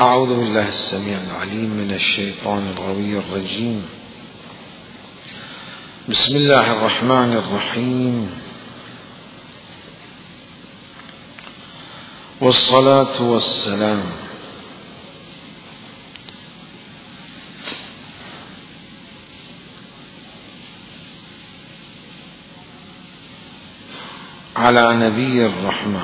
أعوذ بالله السميع العليم من الشيطان الغوي الرجيم. بسم الله الرحمن الرحيم، والصلاة والسلام على نبي الرحمة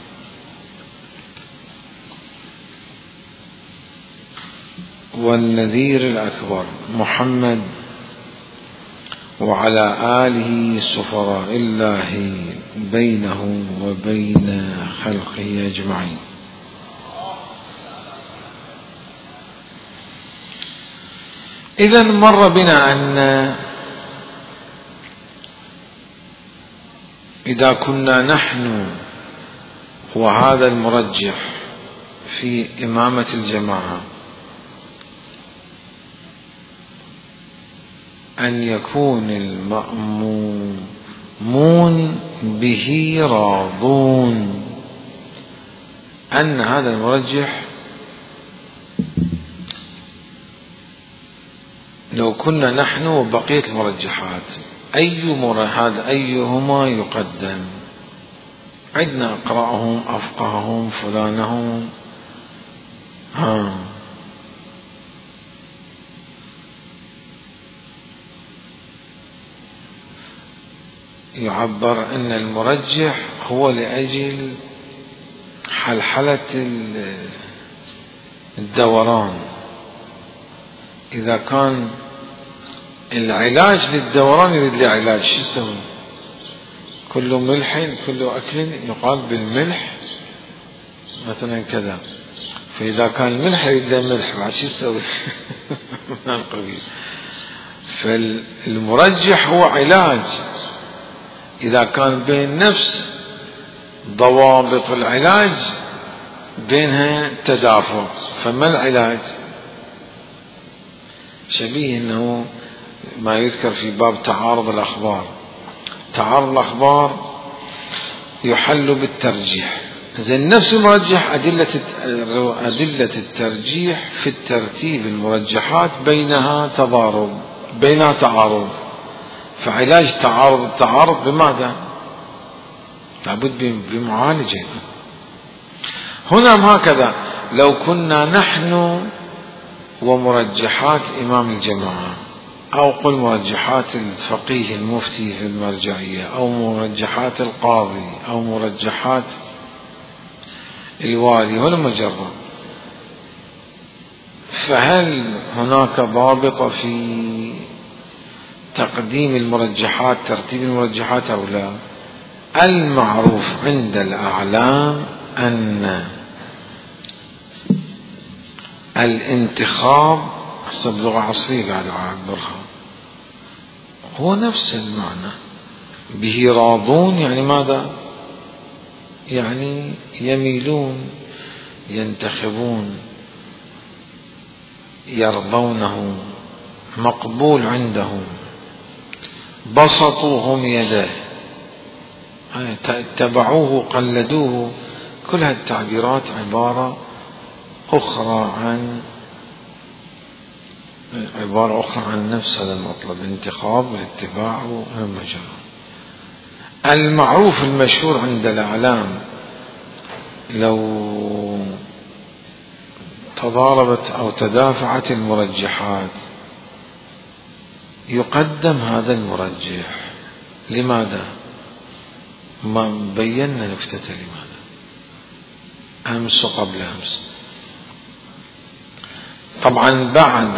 والنذير الأكبر محمد، وعلى آله سفراء الله بينه وبين خلقه أجمعين. إذن مر بنا أن إذا كنا نحن وهذا المرجح في إمامة الجماعة أن يكون المأمومون به راضون، أن هذا المرجح لو كنا نحن وبقية المرجحات أيهما يقدم؟ عندنا أقرأهم أفقههم فلانهم يعبر أن المرجح هو لأجل حلحلة الدوران. إذا كان العلاج للدوران يريد له علاج، شو يسوي؟ كل ملح كل أكل يقال بالملح مثلا كذا، فإذا كان الملح يريد له ملح بعد شو يسوي؟ من القبيل. فالمرجح هو علاج إذا كان بين نفس ضوابط العلاج بينها تدافع. فما العلاج؟ شبيه أنه ما يذكر في باب تعارض الأخبار. تعارض الأخبار يحل بالترجيح. زين نفس المرجح أدلة الترجيح في الترتيب المرجحات بينها تعارض. فعلاج التعارض بماذا؟ لابد بمعالجة. هنا هكذا لو كنا نحن ومرجحات إمام الجماعة، أو قل مرجحات الفقيه المفتي في المرجعية، أو مرجحات القاضي، أو مرجحات الوالي، هنا مجرد، فهل هناك ضابط في تقديم المرجحات ترتيب المرجحات أو لا؟ المعروف عند الأعلام أن الانتخاب حسب لغة عصرية قاعد أعبرها هو نفس المعنى. به راضون يعني ماذا؟ يعني يميلون، ينتخبون، يرضونه، مقبول عندهم، بسطوهم يداه، اتبعوه، قلدوه. كل هذه التعبيرات عبارة أخرى عن نفس هذا المطلب، الانتخاب والاتباع والمجرى. المعروف المشهور عند الأعلام لو تضاربت أو تدافعت المرجحات يقدم هذا المرجح. لماذا؟ ما بينا نكتة لماذا أمس وقبل أمس. طبعا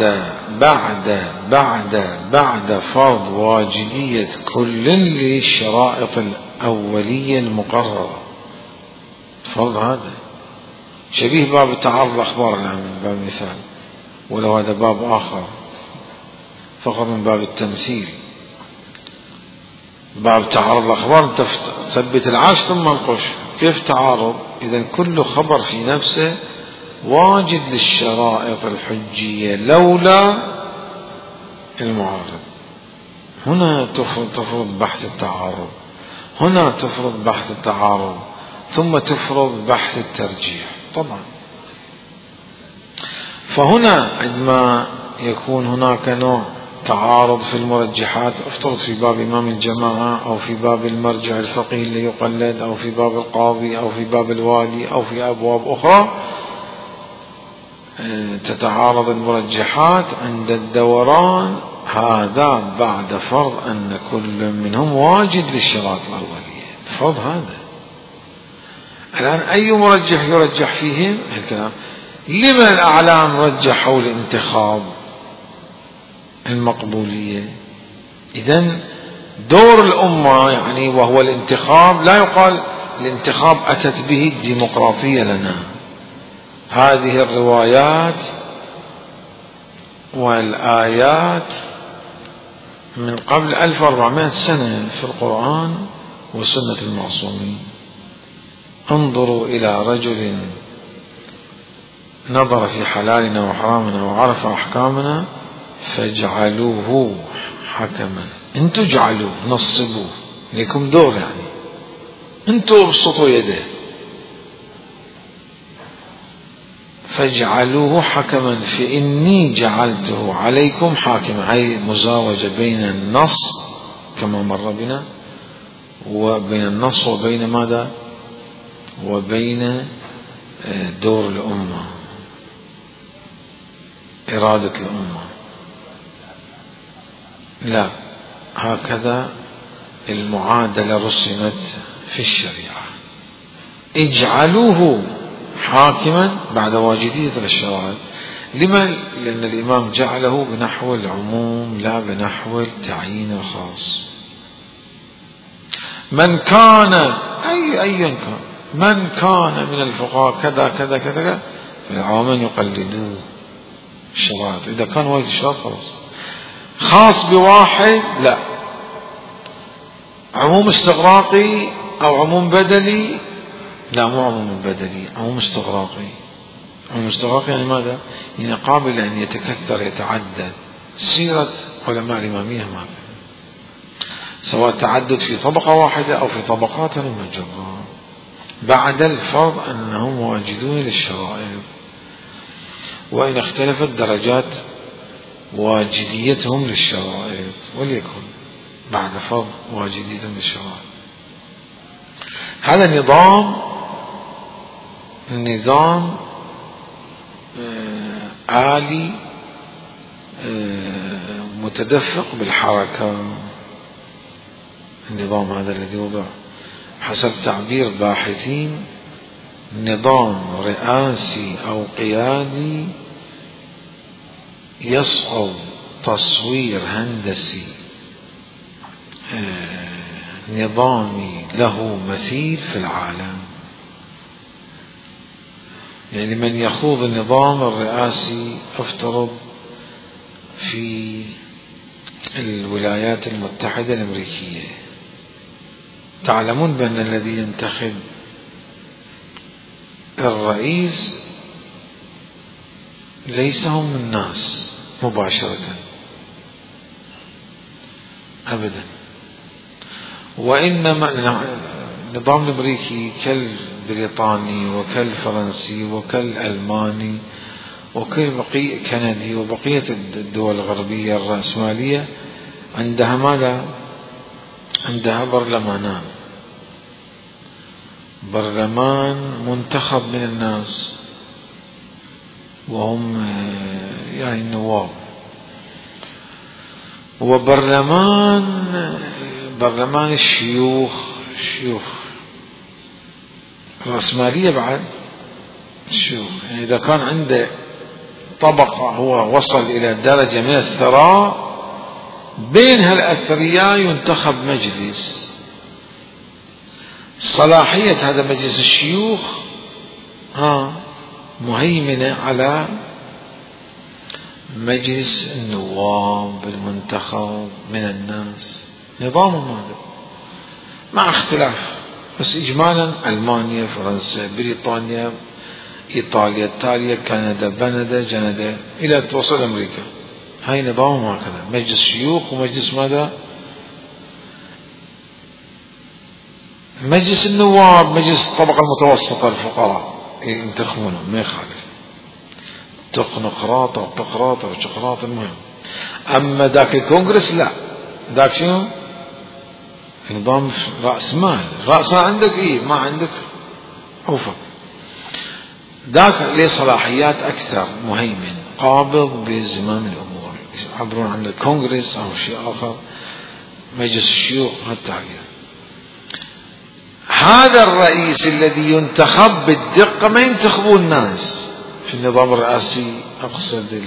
بعد فرض واجدية كل للشرائط الأولية المقررة. فرض هذا شبيه باب تعارض الأخبار الآن من باب مثال، ولو هذا باب آخر فقط من باب التمثيل. باب تعارض الأخبار تثبت العرش ثم انقش. كيف تعارض؟ إذن كل خبر في نفسه واجد للشرائط الحجية لولا المعارض. هنا تفرض بحث التعارض، هنا تفرض بحث التعارض، ثم تفرض بحث الترجيح. طبعا فهنا عندما يكون هناك نوع تعارض في المرجحات، افترض في باب إمام الجماعة أو في باب المرجع الفقيه اللي يقلد أو في باب القاضي أو في باب الوالي أو في أبواب أخرى، تتعارض المرجحات عند الدوران، هذا بعد فرض أن كل منهم واجد للشرائط الأولية. فرض هذا. الآن أي مرجح يرجح فيهم الكلام؟ لما الأعلام رجحوا الانتخاب المقبولية؟ إذن دور الأمة يعني وهو الانتخاب، لا يقال الانتخاب أتت به الديمقراطية لنا. هذه الروايات والآيات من قبل 1400 سنة في القرآن وسنة المعصومين. انظروا إلى رجل نظر في حلالنا وحرامنا وعرف أحكامنا فاجعلوه حكما. انتوا اجعلوه، نصبوه، لكم دور، يعني انتوا ابسطوا يده. فاجعلوه حكما فإني جعلته عليكم حاكما، أي مزاوجة بين النص كما مر بنا وبين النص وبين ماذا؟ وبين دور الأمة، إرادة الأمة. لا، هكذا المعادلة رسمت في الشريعة. اجعلوه حاكما بعد واجدية الشرائط. لما؟ لأن الإمام جعله بنحو العموم لا بنحو التعيين الخاص. من كان أيا كان، من كان من الفقهاء كذا كذا كذا، فالعوام يقلدوه الشرائط. إذا كان واجد الشرائط خلاص. خاص بواحد لا، عموم استغراقي أو عموم بدلي، لا مو عموم بدلي، عموم استغراقي. عموم استغراقي يعني ماذا؟ يعني قابل أن يتكثر يتعدد. سيرة علماء الإمامية ما سواء تعدد في طبقة واحدة أو في طبقات مجرة بعد الفرض أنهم واجدون للشرائط، وإن اختلفت درجات واجديتهم للشرائط، وليكن بعد فرض واجديتهم للشرائط. هذا نظام آلي متدفق بالحركة. النظام هذا الذي وضع حسب تعبير باحثين نظام رئاسي أو قيادي يصعب تصوير هندسي نظامي له مثيل في العالم. يعني من يخوض النظام الرئاسي افترض في الولايات المتحدة الأمريكية، تعلمون بأن الذي ينتخب الرئيس ليس هم الناس مباشرة أبدا، وإنما النظام الأمريكي كالبريطاني وكالفرنسي وكالألماني وكالبقية كندي وبقية الدول الغربية الرأسمالية عندها ماذا؟ عندها برلمانان. برلمان منتخب من الناس وهم يعني النواب، وبرلمان الشيوخ الرأسمالية بعد الشيوخ. يعني إذا كان عنده طبقة هو وصل إلى درجة من الثراء، بين هالأثرياء ينتخب مجلس. صلاحية هذا مجلس الشيوخ مهيمنة على مجلس النواب المنتخب من الناس. نظام هذا مع اختلاف، بس إجمالا ألمانيا، فرنسا، بريطانيا، إيطاليا، إيطاليا، كندا، بندا، جندا، إلى توصل أمريكا. هاي نظام هكذا، مجلس شيوخ ومجلس ماذا؟ مجلس النواب، مجلس الطبقة المتوسطة الفقراء ينتخبونهم ما يخالف. تقنقراطة وتقراطة وشقراطة. المهم أما ذاك الكونغرس لا، ذاك شنو؟ نظام رأس مال، رأس عندك إيه ما عندك أوفق. ذاك له صلاحيات أكثر، مهيمن قابض بزمام الأمور، يعبرون عن الكونغرس أو شيء آخر، مجلس الشيوخ والتعبير. هذا الرئيس الذي ينتخب بالدقة ما ينتخبون الناس في النظام الرئاسي، أقصد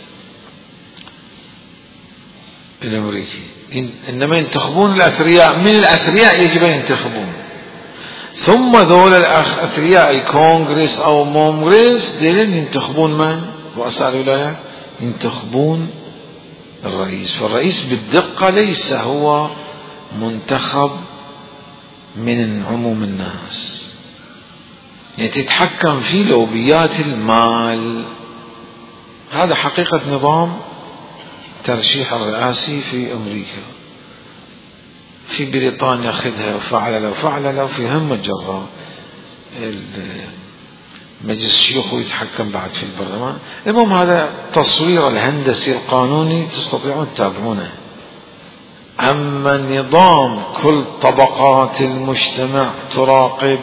الأمريكي، إنما ينتخبون الأثرياء، من الأثرياء يجب أن ينتخبون، ثم ذول الأثرياء الكونغرس أو مومغرس دين ينتخبون من؟ رؤساء الولايات ينتخبون الرئيس. فالرئيس بالدقة ليس هو منتخب من عموم الناس، يعني تتحكم في لوبيات المال. هذا حقيقة نظام ترشيح الرئاسي في أمريكا. في بريطانيا خذها وفعل له في هم الجراء مجلس الشيوخ يتحكم بعد في البرلمان. المهم هذا تصوير الهندسي القانوني تستطيعون تتابعونه. أما نظام كل طبقات المجتمع تراقب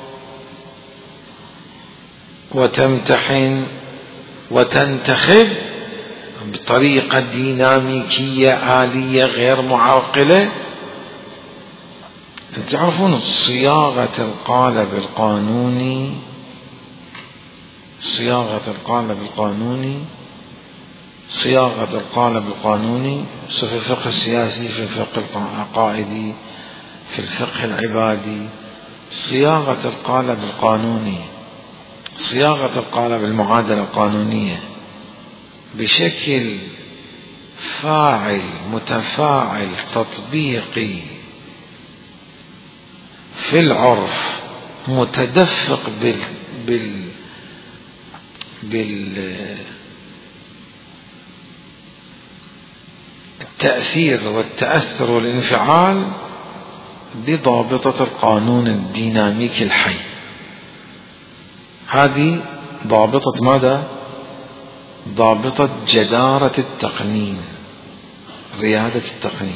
وتمتحن وتنتخب بطريقة ديناميكية آلية غير معرقلة. تعرفون صياغة القالب القانوني، صياغة القالب القانوني في الفقه السياسي، في الفقه العقائدي، في الفقه العبادي، صياغة القالب القانوني، صياغة القالب المعادلة القانونية بشكل فاعل متفاعل تطبيقي في العرف، متدفق بالتأثير والتأثر والانفعال بضابطة القانون الديناميكي الحي. هذه ضابطة ماذا؟ ضابطة جدارة التقنين، ريادة التقنين.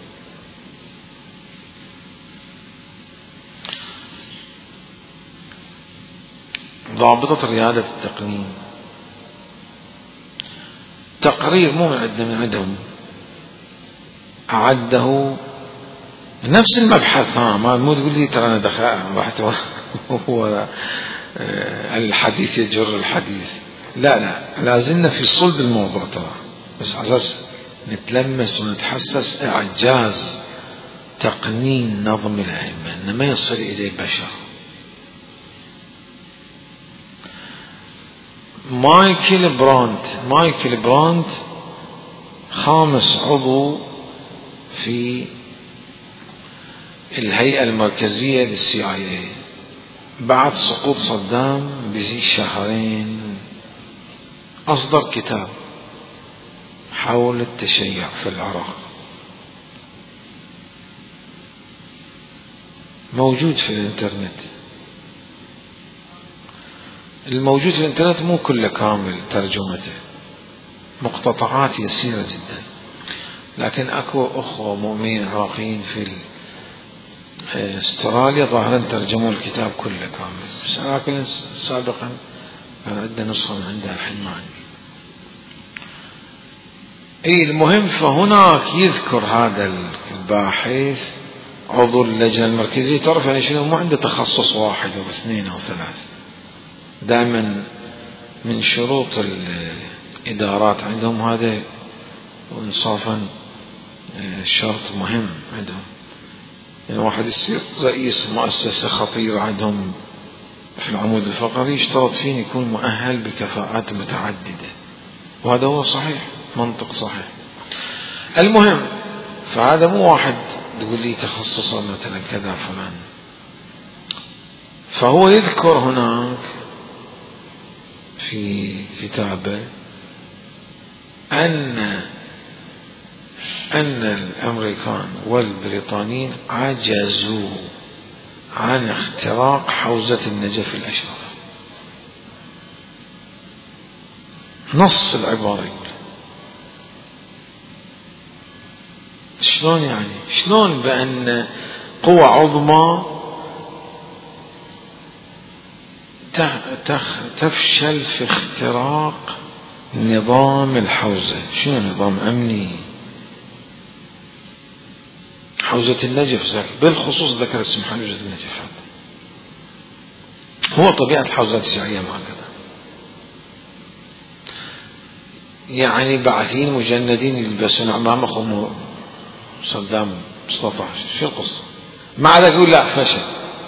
ضابطة ريادة التقنين تقرير مو من عندهم، أعده نفس المبحث. ما مو تقول لي ترى أنا رحت هو الحديث يجر الحديث. لا لازلنا في صلب الموضوع ترى، بس على أساس نتلمس ونتحسس إعجاز تقنين نظم الأئمة إنه ما يصل إليه بشر. مايكل براند خامس عضو في الهيئة المركزية للCIA بعد سقوط صدام بشهرين أصدر كتاب حول التشيع في العراق، موجود في الانترنت. الموجود في الانترنت مو كله كامل ترجمته، مقتطعات يسيرة جدا، لكن اكو اخوة مؤمنين عراقيين في استراليا ظاهرا ترجموا الكتاب كله كامل، بس لكن سابقا كان عندنا نسخة من عندها الحين ما عندي. المهم فهناك يذكر هذا الباحث عضو اللجنة المركزية، تعرف يعني شنو؟ مو عنده تخصص واحد او اثنين او ثلاث، دائما من شروط الإدارات عندهم هذا، وإنصافا شرط مهم عندهم، يعني واحد يصير رئيس مؤسسة خطيرة عندهم في العمود الفقري يشترط فيه يكون مؤهل بكفاءات متعددة، وهذا هو صحيح، منطق صحيح. المهم فهذا مو واحد تقول لي تخصصه مثلا كذا فلان. فهو يذكر هناك في كتابه أن الأمريكان والبريطانيين عجزوا عن اختراق حوزة النجف الأشرف. نص العبارة يقول. شلون يعني؟ شلون بأن قوة عظمى تفشل في اختراق نظام الحوزة؟ شنو نظام أمني؟ حوزة النجف بالخصوص ذكر اسم حوزة النجف، هو طبيعة الحوزات الشيعية هكذا، يعني بعثين مجندين يلبسون أمامهم صدام استطاع. شو القصة؟ مع ذلك يقول لا فشل.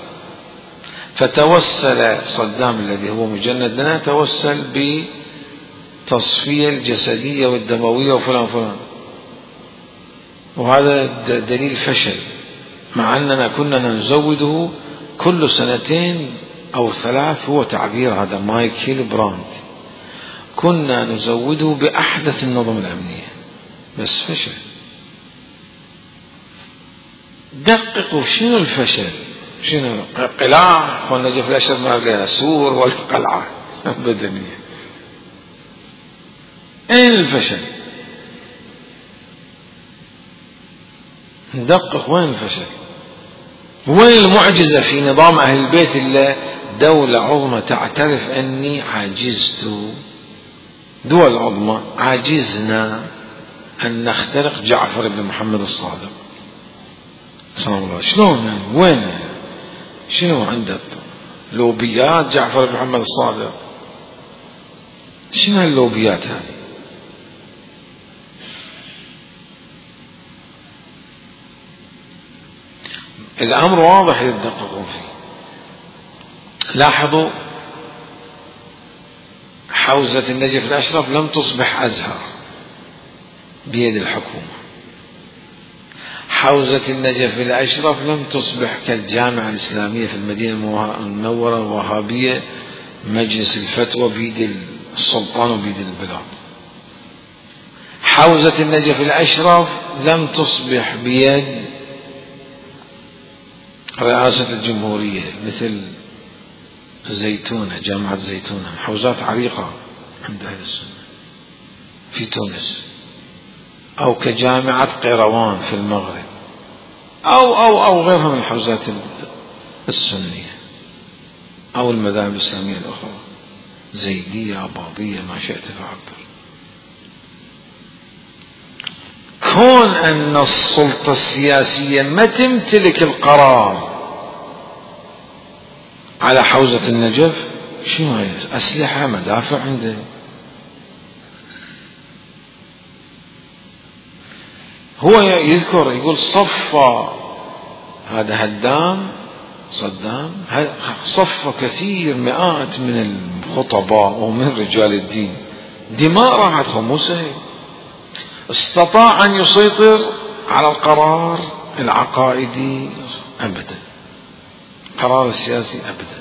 فتوسل صدام الذي هو مجند لنا، توسل بتصفية الجسدية والدموية وفلان فلان، وهذا دليل فشل، مع أننا كنا نزوده كل 2 أو 3. هو تعبير هذا مايكل براند، كنا نزوده بأحدث النظم الأمنية، بس فشل. دققوا شنو الفشل؟ شنو قلاع والنجف الأشرف ما لها سور ولا قلعة بدنية؟ أين الفشل؟ ندقق وين الفشل، وين المعجزة في نظام أهل البيت اللي دولة عظمى تعترف أني عجزت، دول عظمى عجزنا أن نخترق جعفر بن محمد الصادق سلام الله. شلون يعني؟ وين يعني؟ شنو عنده لوبيات جعفر بن محمد الصادق؟ شنو هاللوبيات هذه؟ الأمر واضح يدققون فيه. لاحظوا حوزة النجف الأشرف لم تصبح أزهر بيد الحكومة، حوزة النجف الأشرف لم تصبح كالجامعة الإسلامية في المدينة المنورة الوهابية مجلس الفتوى بيد السلطان وبيد البلاد. حوزة النجف الأشرف لم تصبح بيد رئاسة الجمهورية مثل الزيتونة، جامعة الزيتونة، حوزات عريقة عند أهل السنة في تونس، أو كجامعة قيروان في المغرب، أو غيرها من الحوزات السنية أو المذاهب الإسلامية الأخرى، زيدية أباضية ما شئت فعبر. كون أن السلطة السياسية ما تمتلك القرار على حوزة النجف، شنو هي؟ أسلحة مدافع عنده. هو يذكر يقول صفى هذا هدام صدام، صفى كثير مئات من الخطباء ومن رجال الدين، دماء راحت خموسه، استطاع أن يسيطر على القرار العقائدي أبدا، القرار السياسي أبدا.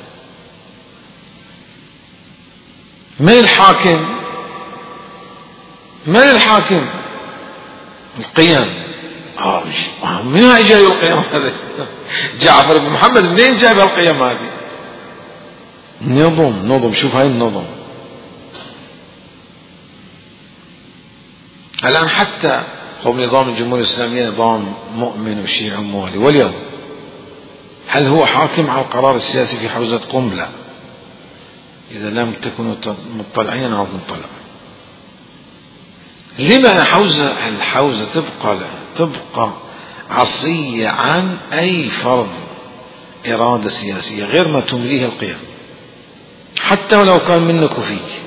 من الحاكم؟ من الحاكم؟ القيم. من هاي جاي القيم هذا؟ جعفر بن محمد منين جايب القيم هذه؟ نظم. شوف هاي النظم الآن حتى قوم نظام الجمهورية الإسلامية نظام مؤمن وشيعي وموالي، واليوم هل هو حاكم على القرار السياسي في حوزة قم؟ لا. إذا لم تكونوا مطلعين نعرف نطلع. لما الحوزة تبقى عصية عن أي فرض إرادة سياسية غير ما تمليه القيم، حتى ولو كان منك وفيك.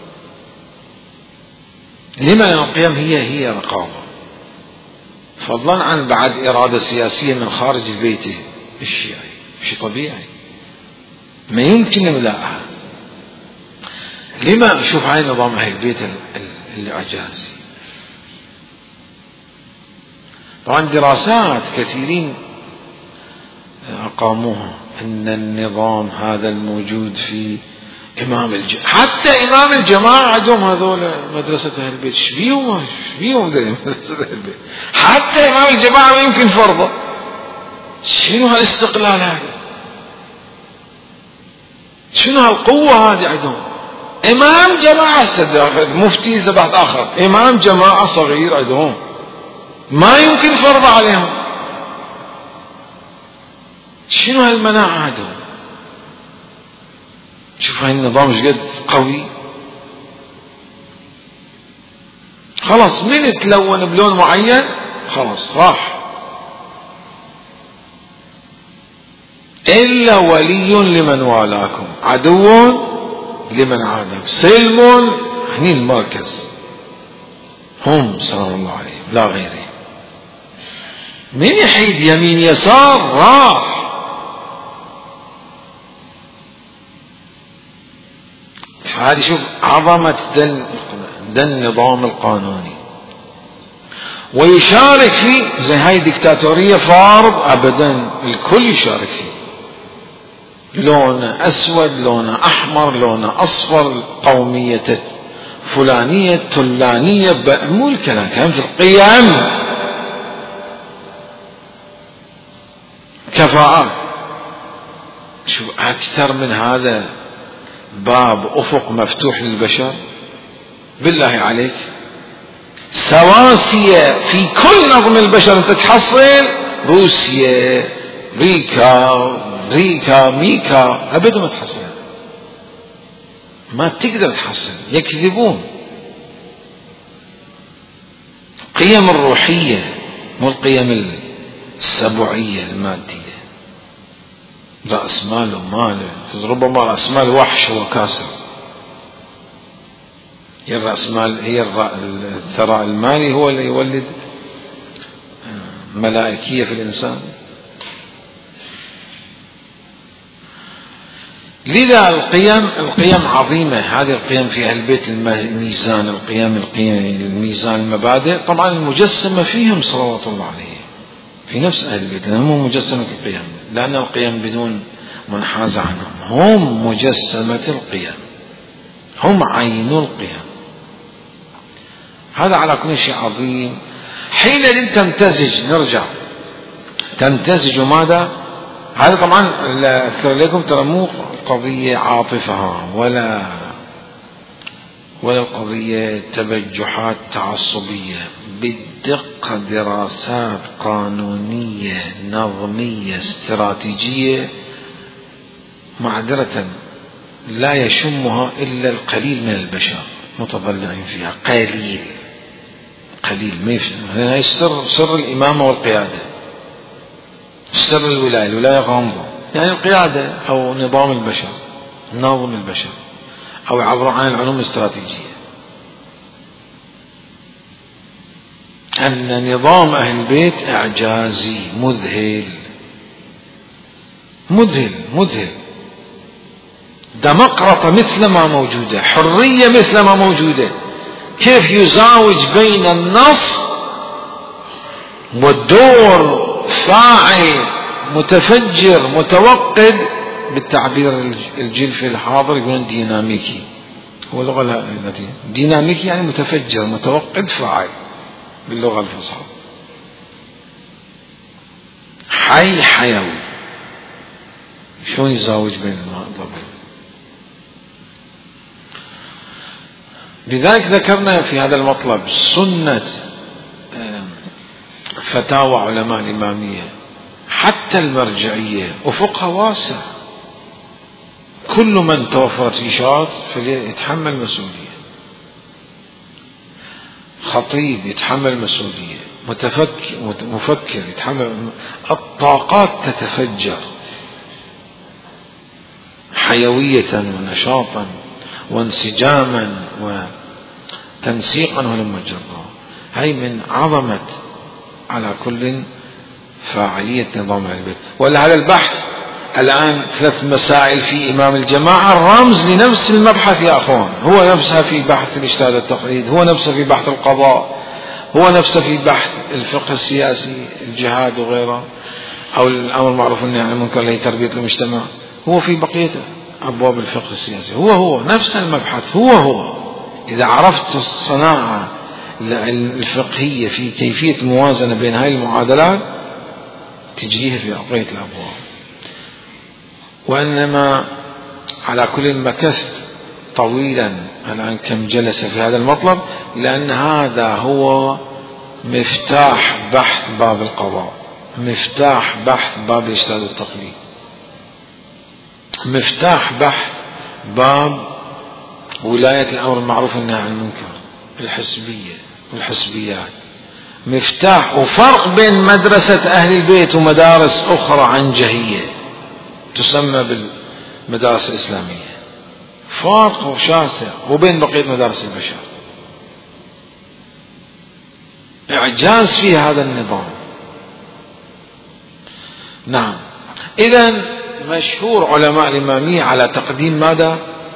لما القيم هي رقابة، فضلا عن بعد إرادة سياسية من خارج البيت الشيعي، شيء طبيعي ما يمكن إملاءها. لما شوف هاي نظام أهل البيت الإعجازي. طبعا دراسات كثيرين أقاموها أن النظام هذا الموجود في حتى إمام الجماعة عندهم هذول مدرسة أهل البيت، شبيهم مدرسة أهل البيت، حتى إمام الجماعة ما يمكن فرضه. شنو هالاستقلال هذا؟ شنو هالقوة هذه عندهم؟ إمام جماعة مفتي ذبح آخر، إمام جماعة صغير عندهم ما يمكن فرض عليهم. شنو هالمناعة عندهم؟ شوف هاي النظام ايش قد قوي. خلاص من تلون بلون معين خلاص راح. إلا ولي لمن والاكم عدو لمن عاداكم سلم. هني المركز هم صلى الله عليهم لا غيره. من يحيد يمين يسار راح. فهذه شوف عظمة ذا النظام القانوني. ويشارك فيه زي هاي ديكتاتورية فارض أبدا الكل يشارك فيه، لون أسود لون أحمر لون أصفر قومية فلانية تلانية مو الكلام كان في القيم كفاءات. شوف أكثر من هذا باب أفق مفتوح للبشر بالله عليك. سواسية في كل نظم البشر انت تحصل روسيا ريكا ميكا ابدا ما تحصل، ما تقدر تحصل، يكذبون. قيم الروحية مو القيم السبوعية المادية. رأس مال ومال، ربما رأس مال وحش هو كاسر. هي الرأس مال هي الثراء المالي هو اللي يولد ملائكية في الإنسان. لذا القيم عظيمة. هذه القيم في أهل البيت الميزان، القيم الميزان المبادئ طبعا المجسمة فيهم صلوات الله عليه في نفس أهل البيت، لأنهم مجسمة القيم، لأن القيم بدون منحاز عنهم هم مجسمة القيم، هم عين القيم. هذا على كل شيء عظيم. حين تمتزج نرجع تمتزج ماذا؟ هذا طبعا أذكر لكم ترى مو قضية عاطفة ولا قضية تبجحات تعصبية، بالدقة دراسات قانونية نظمية استراتيجية معذرة لا يشمها إلا القليل من البشر متضلعين فيها. قليل ما يفهم. هنا سر الإمامة والقيادة، سر الولاية غامضة، يعني القيادة أو نظام البشر نظم البشر أو يعبروا عن العلوم الاستراتيجية. أن نظام أهل البيت إعجازي مذهل. ديمقراطية مثل ما موجودة، حرية مثل ما موجودة. كيف يزاوج بين النص والدور فاعل متفجر متوقد، بالتعبير الجلفي الحاضر يقولون ديناميكي، هو اللغة التي ديناميكي يعني متفجر متوقد فاعل باللغة الفصحى، حيوي. شلون يزاوج بين الضبط؟ لذلك ذكرنا في هذا المطلب سنة فتاوى علماء الإمامية حتى المرجعية أفقها واسع. كل من توفرت فيه شرط فليتحمل مسؤولية. خطيب يتحمل مسؤولية، مفكر يتحمل. الطاقات تتفجر حيوية ونشاطا وانسجاما وتنسيقا ولما جرى. هي من عظمة على كل فاعلية نظام البيت. ولهذا البحث الآن 3 مسائل في إمام الجماعة الرمز لنفس المبحث يا أخوان، هو نفسها في بحث الاجتهاد التقليد، هو نفسه في بحث القضاء، هو نفسه في بحث الفقه السياسي الجهاد وغيره، أو الأمر المعروف والنهي عن المنكر اللي هي تربية المجتمع، هو في بقية أبواب الفقه السياسي هو نفس المبحث هو. إذا عرفت الصناعة الفقهية في كيفية الموازنة بين هاي المعادلات تجريها في بقية الأبواب. وإنما على كل مكثت طويلا الآن كم جلس في هذا المطلب، لأن هذا هو مفتاح بحث باب القضاء، مفتاح بحث باب الاجتهاد والتقليد، مفتاح بحث باب ولاية الأمر المعروف والنهي عن المنكر، الحزبية والحزبيات، مفتاح. وفرق بين مدرسة أهل البيت ومدارس أخرى عنجهية تسمى بالمدارس الإسلامية، فرق شاسع، وبين بقية مدارس البشر، إعجاز في هذا النظام. نعم، إذن مشهور علماء الإمامية على تقديم ماذا؟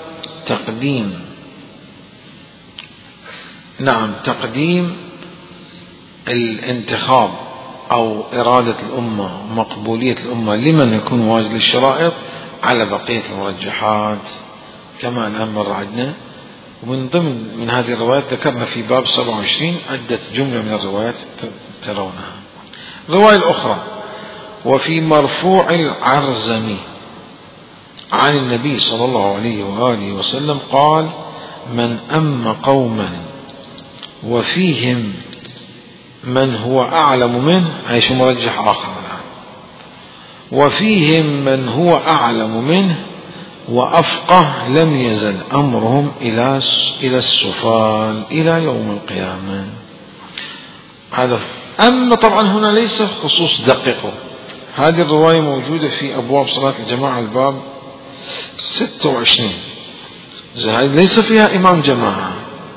تقديم الانتخاب أو إرادة الأمة، مقبولية الأمة لمن يكون واجد للشرائط على بقية المرجحات كما الآن مر عندنا. ومن ضمن من هذه الروايات ذكرنا في باب 27 عدة جملة من الروايات ترونها. الرواية الأخرى: وفي مرفوع العرزمي عن النبي صلى الله عليه وآله وسلم قال: من أم قوما وفيهم من هو أعلم منه، أي شو مرجح آخر الآن، وفيهم من هو أعلم منه وأفقه لم يزل أمرهم إلى السفال إلى يوم القيامة. هذا أما طبعا هنا ليس خصوص دقيقه، هذه الرواية موجودة في أبواب صلاة الجماعة الباب 26، هذه ليس فيها إمام جماعة.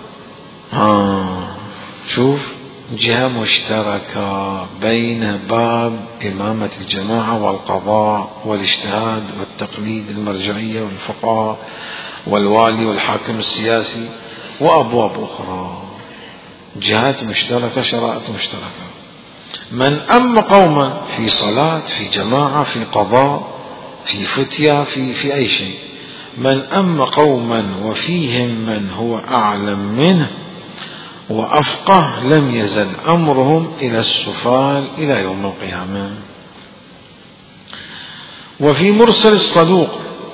شوف، جهة مشتركة بين باب إمامة الجماعة والقضاء والاجتهاد والتقليد، المرجعية والفقهاء والوالي والحاكم السياسي، وأبواب أخرى، جهات مشتركة، شرائط مشتركة. من أم قوما في صلاة، في جماعة، في قضاء، في فتية، في أي شيء، من أم قوما وفيهم من هو أعلم منه وأفقه لم يزل أمرهم إلى السفال إلى يوم القيامة. وفي مرسل الصدوق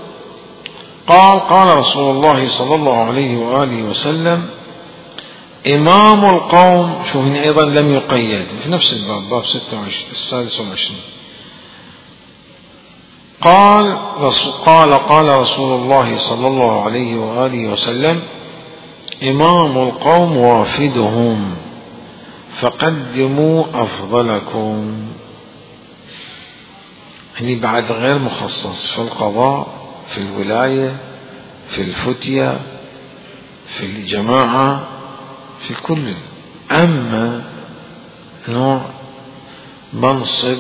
قال رسول الله صلى الله عليه وآله وسلم: إمام القوم، شو هنا أيضا لم يقيد، في نفس الباب، باب 26. قال رسول الله صلى الله عليه وآله وسلم: إمام القوم وافدهم فقدموا أفضلكم. يعني بعد غير مخصص في القضاء، في الولاية، في الفتية، في الجماعة، في كل. أما نوع منصب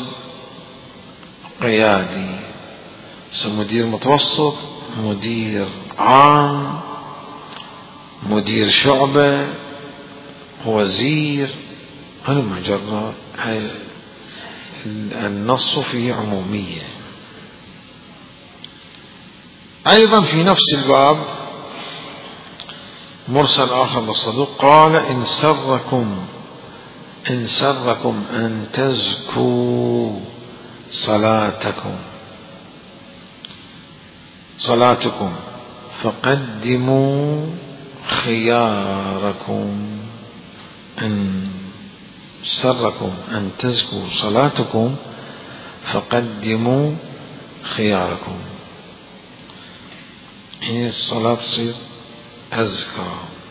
قيادي، مدير متوسط، مدير عام، مدير شعبة، وزير، هذا مجرد النص فيه عمومية. أيضا في نفس الباب مرسل آخر للصدوق قال: إن سركم أن تزكوا صلاتكم فقدموا خياركم. إن سركم أن تزكوا صلاتكم فقدموا خياركم. يعني الصلاة تصير أزكى،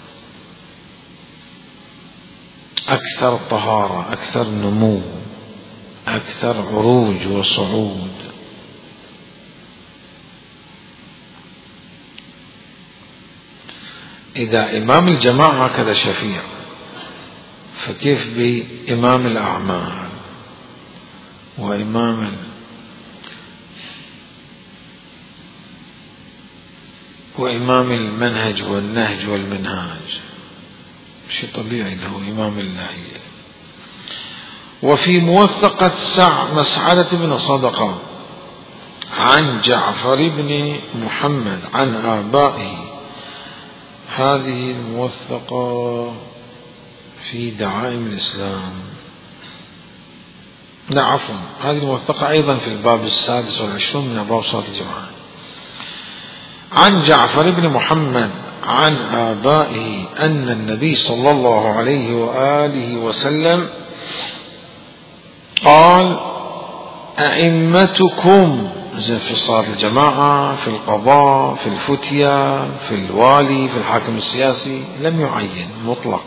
أكثر طهارة، أكثر نمو، أكثر عروج وصعود. إذا إمام الجماعة هكذا شفيع، فكيف بإمام الأعمال وإمام المنهج والنهج والمنهاج؟ شيء طبيعي له إمام النهي. وفي موثقة مسعدة بن صدقة عن جعفر بن محمد عن آبائه، هذه الموثقة في دعائم الإسلام. لا عفوا، هذه الموثقة أيضا في الباب 26 من أبواب صلاة الجماعة. عن جعفر بن محمد عن آبائه أن النبي صلى الله عليه وآله وسلم قال: أئمتكم، في صلاة الجماعة، في القضاء، في الفتية، في الوالي، في الحاكم السياسي، لم يعين مطلق.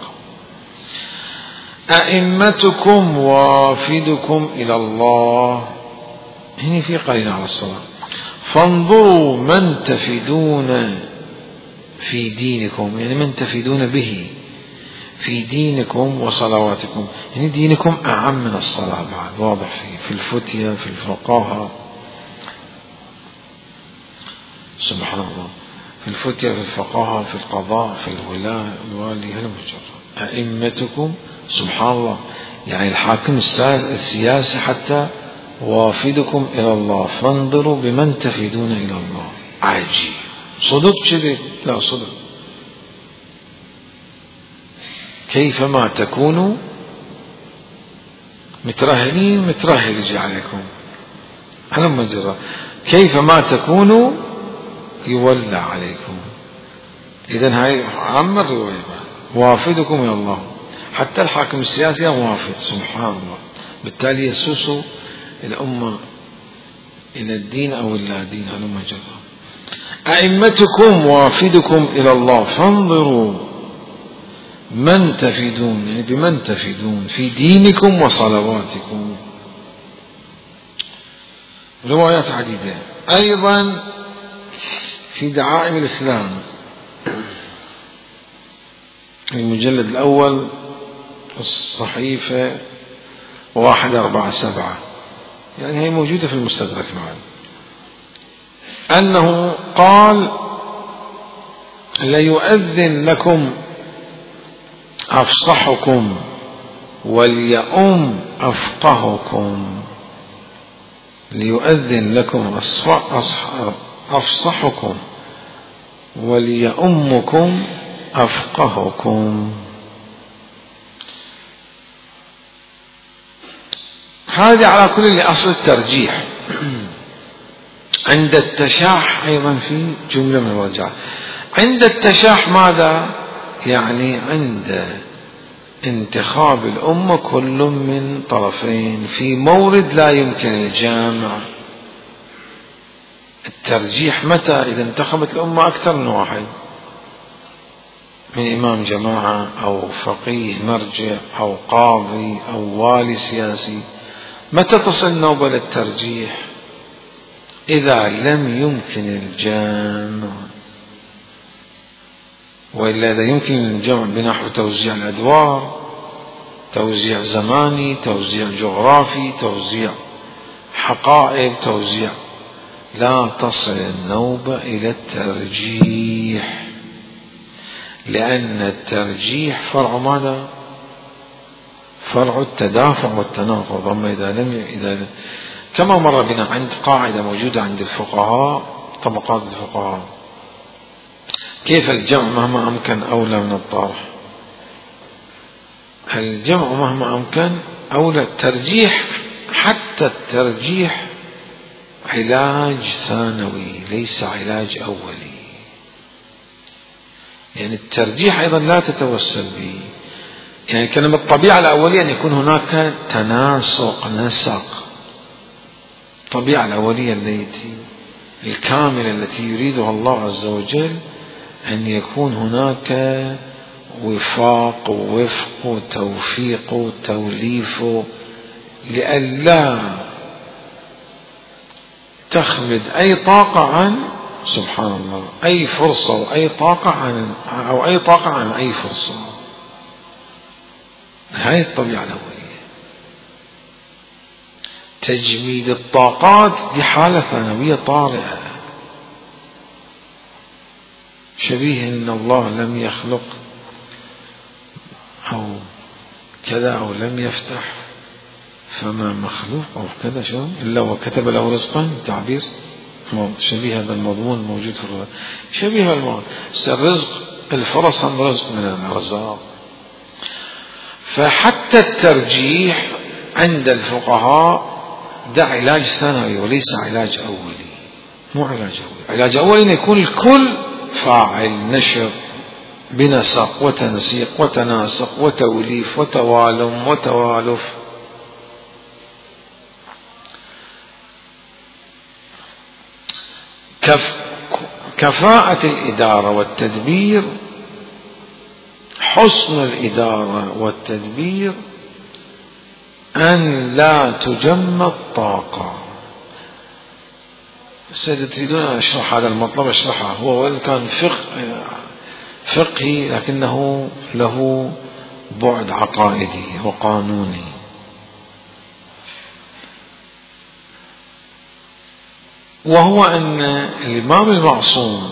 أئمتكم وافدكم إلى الله، هنا في قرينة على الصلاة. فانظروا من تفدون في دينكم، يعني من تفدون به في دينكم وصلواتكم، يعني دينكم أعم من الصلاة بعد، واضح في الفتية، في الفقهاء، سبحان الله، في الفتية، في الفقهاء، في القضاء، في الوالي، هل مجرد أئمتكم، سبحان الله، يعني الحاكم السياسي حتى وافدكم إلى الله، فانظروا بمن تفدون إلى الله. عجيب، صدق كذب؟ لا صدق. كيفما تكونوا مترهلين، مترهل يجي عليكم، هل مجرد كيفما تكونوا يولى عليكم. إذن هاي عم الرواية، وافدكم إلى الله، حتى الحاكم السياسي موافد، سبحان الله. بالتالي يسوس الأمة إلى الدين أو إلا دين، هل مجرد. أئمتكم وافدكم إلى الله، فانظروا من تفيدون، يعني بمن تفيدون في دينكم وصلواتكم. روايات عديدة. أيضا في دعائم الإسلام المجلد الأول الصحيفة 147، يعني هي موجودة في المستدرك معنا، أنه قال: ليؤذن لكم أفصحكم وليؤم أفقهكم. ليؤذن لكم أفصحكم وليؤمكم أفقهكم. هذه على كل لأصل الترجيح. عند التشاح أيضا في جملة من الرجعة. عند التشاح ماذا؟ يعني عند انتخاب الأمة كل من طرفين في مورد لا يمكن الجامع. الترجيح متى؟ إذا انتخبت الأمة أكثر من واحد، من إمام جماعة أو فقيه مرجع أو قاضي أو والي سياسي. متى تصل نوبة للترجيح؟ إذا لم يمكن الجمع، وإلا إذا يمكن الجمع بنحو توزيع الأدوار، توزيع زماني، توزيع جغرافي، توزيع حقائب، توزيع، لا تصل النوبة إلى الترجيح، لأن الترجيح فرع ماذا؟ فرع التدافع والتناقض. أما إذا كما مر بنا عند قاعدة موجودة عند الفقهاء، طبقات الفقهاء، كيف الجمع مهما أمكن أولى من الطرح. الجمع مهما أمكن أولى. الترجيح، حتى الترجيح علاج ثانوي ليس علاج أولي. يعني الترجيح أيضا لا تتوسل به. يعني كلمة الطبيعة الأولية أن يكون هناك تناسق، نسق. الطبيعة الأولية التي الكاملة التي يريدها الله عز وجل أن يكون هناك وفاق ووفق وتوفيق وتوليف، لئلا تخمد أي طاقة عن، سبحان الله، أي فرصة وأي طاقة عن، أو أي طاقة عن أي فرصة. هاي الطبيعة الأولية. تجميد الطاقات دي حالة ثانوية طارئة، شبيه إن الله لم يخلق أو كذا أو لم يفتح فما مخلوق أو كذا شو إلا وكتب له رزقا، تعبير شبيه هذا المضمون موجود في الرواية، شبيه الموضوع. الرزق، الفرص هم رزق من الأرزاق. فحتى الترجيح عند الفقهاء ده علاج ثانوي وليس علاج أولي. مو علاج أولي. علاج أولي أن يكون الكل فاعل، نشط، بنسق وتنسيق وتناسق وتوليف وتوالم وتوالف. كفاءة الإدارة والتدبير، حسن الإدارة والتدبير أن لا تجمد طاقة. سيدي تريدون أن أشرح هذا المطلب أشرحه، هو وإن كان فقهي لكنه له بعد عقائدي وقانوني. وهو أن الإمام المعصوم،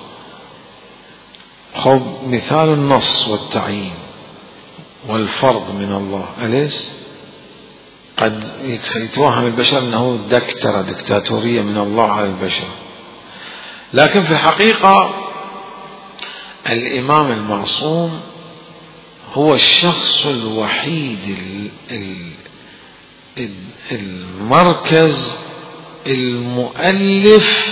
خذ مثال النص والتعيين والفرض من الله، أليس قد يتوهم البشر أنه دكتاتورية من الله على البشر، لكن في الحقيقة الإمام المعصوم هو الشخص الوحيد المركز المؤلف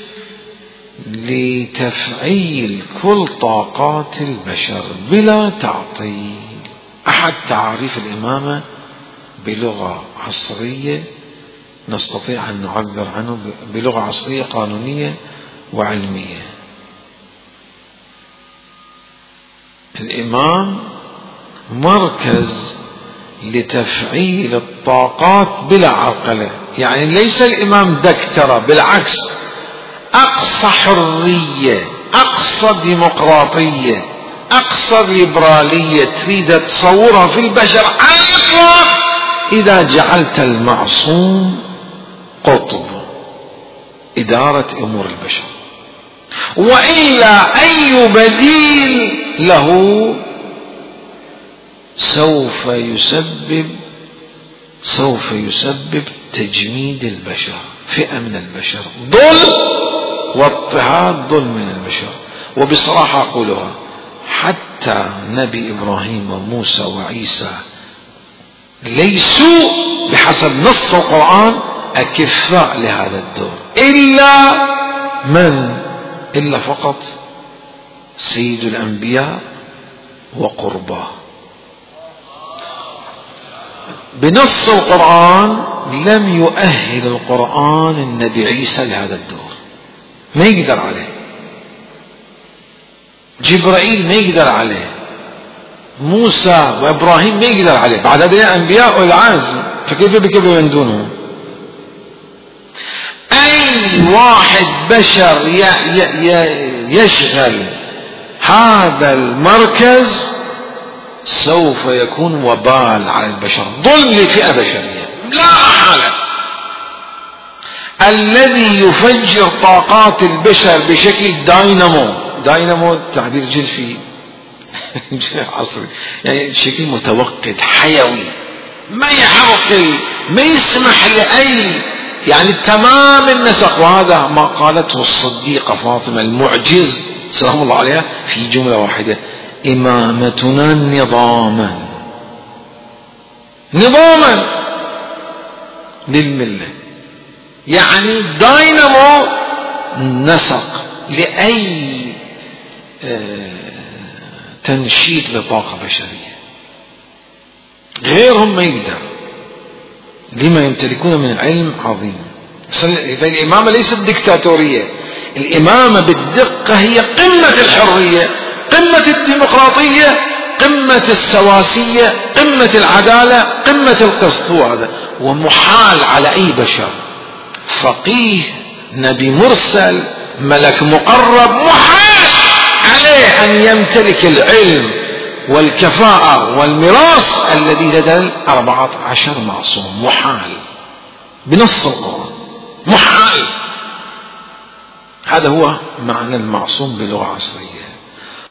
لتفعيل كل طاقات البشر بلا تعطيل. أحد تعريف الإمامة بلغة عصرية نستطيع أن نعبر عنه بلغة عصرية قانونية وعلمية: الإمام مركز لتفعيل الطاقات بلا عرقلة. يعني ليس الإمام دكترة، بالعكس، أقصى حرية، أقصى ديمقراطية، أقصى ليبرالية تريد تصورها في البشر على الإطلاق إذا جعلت المعصوم قطب إدارة أمور البشر، وإلا أي بديل له سوف يسبب تجميد البشر، فئة من البشر ضل واضطهاد ضل من البشر. وبصراحة أقولها، حتى نبي إبراهيم وموسى وعيسى ليسوا بحسب نص القرآن أكفاء لهذا الدور، إلا فقط سيد الأنبياء وقرباه. بنص القرآن لم يؤهل القرآن النبي عيسى لهذا الدور، ما يقدر عليه، جبرائيل ما يقدر عليه، موسى وإبراهيم ما يقدر عليه، بعد هذول الأنبياء والعزم، فكيف بك من دونهم؟ أي واحد بشر يشغل هذا المركز سوف يكون وبال على البشر، ضل لفئة بشرية لا حالة. الذي يفجر طاقات البشر بشكل داينامو تعبير جلفي عصري، يعني بشكل متوقد حيوي، ما يحرق، ما يسمح لأي، يعني تمام النسق. وهذا ما قالته الصديقة فاطمة المعجز سلام الله عليها في جملة واحدة: إمامتنا نظاما للملة. يعني داينامو نسق لأي تنشيط لطاقة بشرية، غيرهم ما يقدر، لما يمتلكون من علم عظيم. فالإمامة ليست ديكتاتورية، الإمامة بالدقة هي قمة الحرية، قمة الديمقراطية، قمة السواسية، قمة العدالة، قمة القسط. هذا ومحال على أي بشر، فقيه، نبي مرسل، ملك مقرب، محال عليه أن يمتلك العلم والكفاءة والميراث الذي لدى 14 معصوم. محال بنص القرآن، محال. هذا هو معنى المعصوم بلغة عصرية.